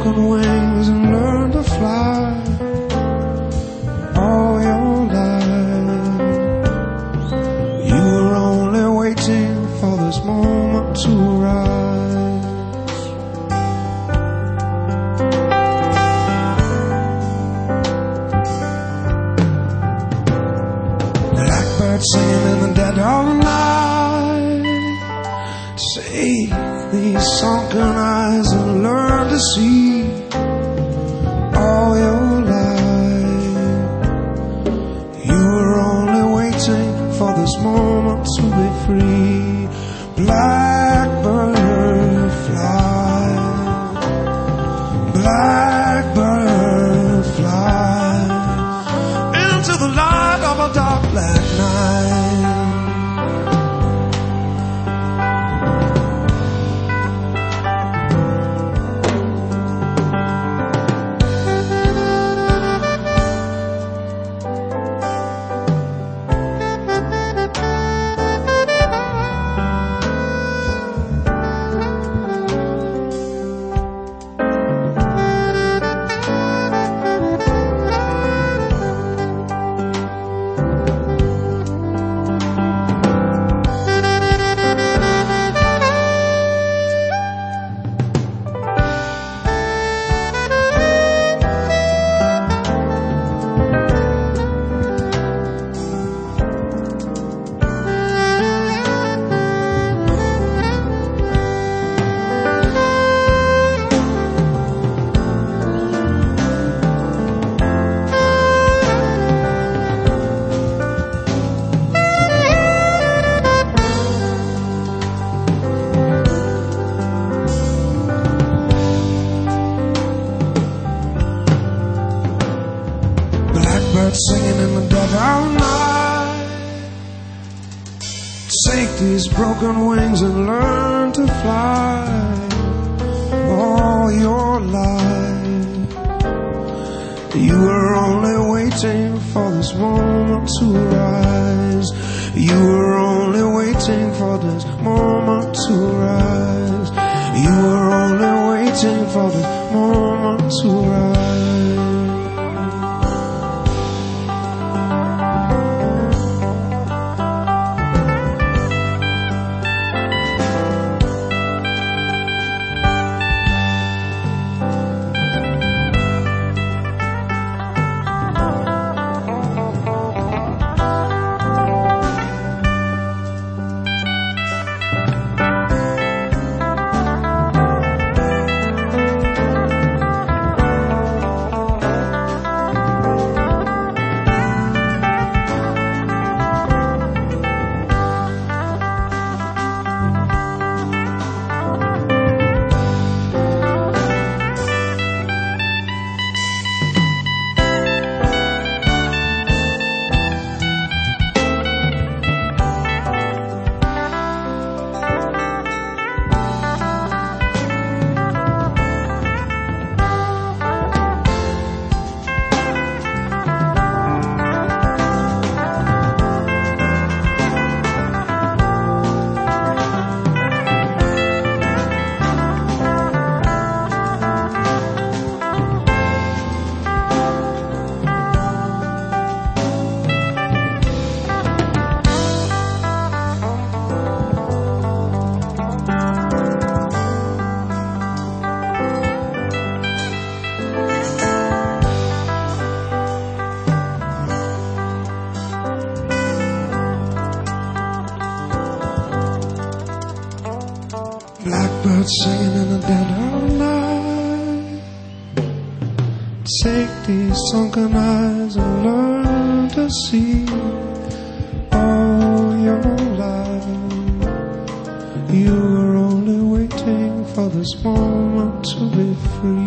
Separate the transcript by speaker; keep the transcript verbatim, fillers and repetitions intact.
Speaker 1: broken wings and learn to fly all your life. You were only waiting for this moment to rise. Blackbird singing in the dead of night. Take these sunken eyes and learn to see all your life. You were only waiting for this moment to be free. Blackbird fly, blackbird fly into the light of a dark black night. Singing in the dead of night. Take these broken wings and learn to fly all your life. You were only waiting for this moment to rise. You were only waiting for this moment to rise. You were only waiting for this moment to rise. Blackbird singing in the dead of night. Take these sunken eyes and learn to see all your life. You were only waiting for this moment to be free.